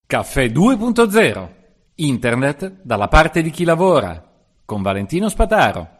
Caffè 2.0. Internet dalla parte di chi lavora. Con Valentino Spataro.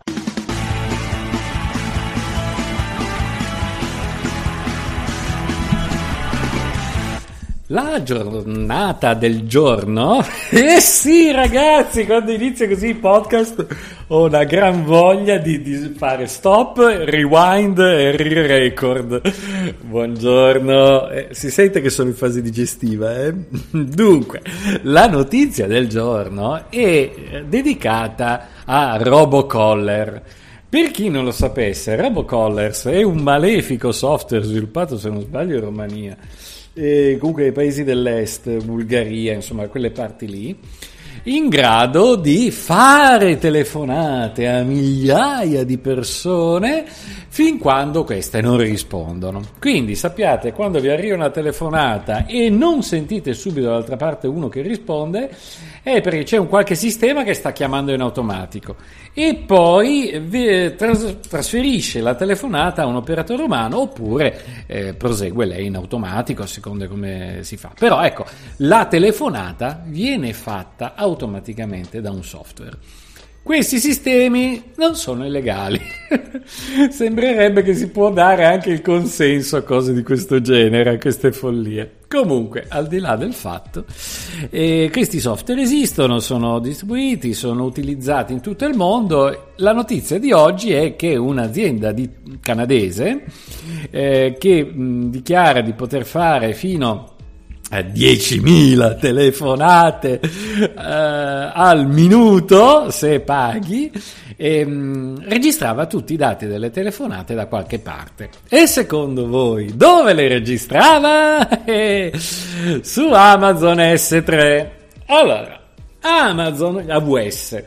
La giornata del giorno. Sì, ragazzi, quando inizia così il podcast ho una gran voglia di fare stop, rewind e re-record. Buongiorno. Si sente che sono in fase digestiva, eh? Dunque, la notizia del giorno è dedicata a Robocaller. Per chi non lo sapesse, Robocallers è un malefico software sviluppato, se non sbaglio, in Romania. E comunque nei paesi dell'est, Bulgaria, insomma quelle parti lì, in grado di fare telefonate a migliaia di persone fin quando queste non rispondono. Quindi sappiate, quando vi arriva una telefonata e non sentite subito dall'altra parte uno che risponde, è perché c'è un qualche sistema che sta chiamando in automatico e poi trasferisce la telefonata a un operatore umano oppure prosegue lei in automatico a seconda come si fa. Però ecco, la telefonata viene fatta automaticamente da un software. Questi sistemi non sono illegali. Sembrerebbe che si può dare anche il consenso a cose di questo genere, a queste follie. Comunque, al di là del fatto, questi software esistono, sono distribuiti, sono utilizzati in tutto il mondo. La notizia di oggi è che un'azienda canadese che dichiara di poter fare fino a 10.000 telefonate al minuto se paghi, registrava tutti i dati delle telefonate da qualche parte. E secondo voi dove le registrava? Su Amazon S3. Allora, Amazon AWS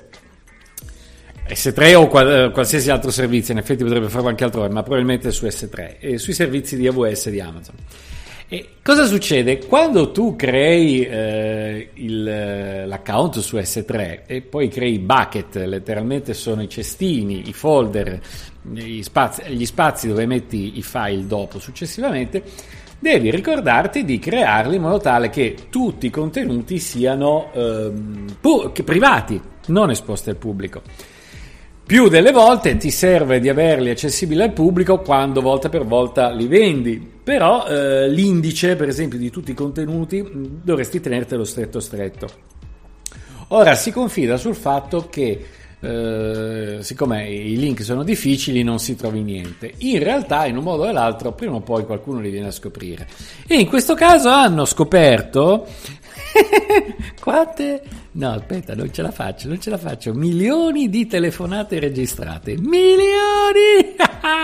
S3 o qualsiasi altro servizio, in effetti potrebbe farlo anche altrove, ma probabilmente su S3 e sui servizi di AWS di Amazon. E cosa succede? Quando tu crei l'account su S3 e poi crei i bucket, letteralmente sono i cestini, i folder, gli spazi dove metti i file dopo successivamente, devi ricordarti di crearli in modo tale che tutti i contenuti siano privati, non esposti al pubblico. Più delle volte ti serve di averli accessibili al pubblico quando volta per volta li vendi, però l'indice, per esempio, di tutti i contenuti dovresti tenertelo stretto. Ora si confida sul fatto che siccome i link sono difficili non si trovi niente. In realtà, in un modo o l'altro, prima o poi qualcuno li viene a scoprire. E in questo caso hanno scoperto quante? No, aspetta, non ce la faccio. Milioni di telefonate registrate. Milioni!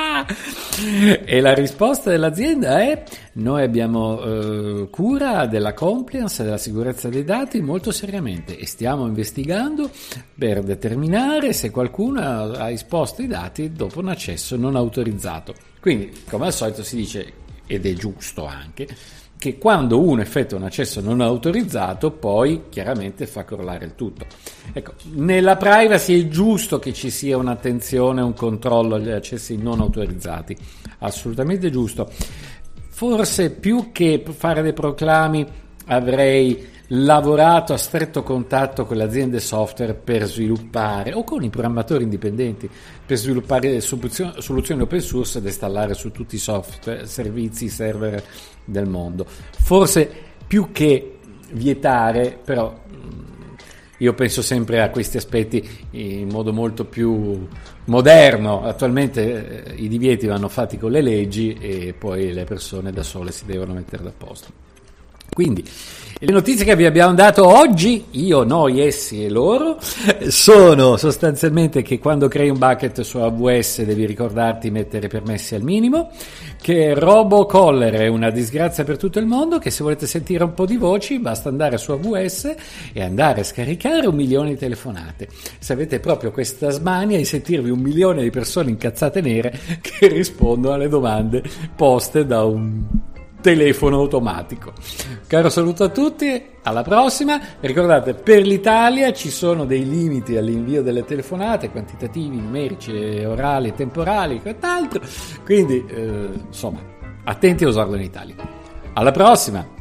E la risposta dell'azienda è: noi abbiamo cura della compliance e della sicurezza dei dati molto seriamente e stiamo investigando per determinare se qualcuno ha esposto i dati dopo un accesso non autorizzato. Quindi, come al solito si dice, ed è giusto anche, che quando uno effettua un accesso non autorizzato poi chiaramente fa crollare il tutto. Ecco, nella privacy è giusto che ci sia un'attenzione, un controllo agli accessi non autorizzati, assolutamente giusto. Forse più che fare dei proclami avrei lavorato a stretto contatto con le aziende software per sviluppare, o con i programmatori indipendenti, per sviluppare soluzioni open source ed installare su tutti i software, servizi, server del mondo. Forse più che vietare, però io penso sempre a questi aspetti in modo molto più moderno. Attualmente i divieti vanno fatti con le leggi e poi le persone da sole si devono mettere da posto. Quindi le notizie che vi abbiamo dato oggi, io, noi, essi e loro, sono sostanzialmente che quando crei un bucket su AWS devi ricordarti di mettere i permessi al minimo, che Robocaller è una disgrazia per tutto il mondo, che se volete sentire un po' di voci basta andare su AWS e andare a scaricare 1 milione di telefonate. Se avete proprio questa smania di sentirvi 1 milione di persone incazzate nere che rispondono alle domande poste da un telefono automatico. Caro saluto a tutti, alla prossima. Ricordate, per l'Italia ci sono dei limiti all'invio delle telefonate, quantitativi, numerici, orali, temporali e quant'altro, quindi insomma attenti a usarlo in Italia. Alla prossima.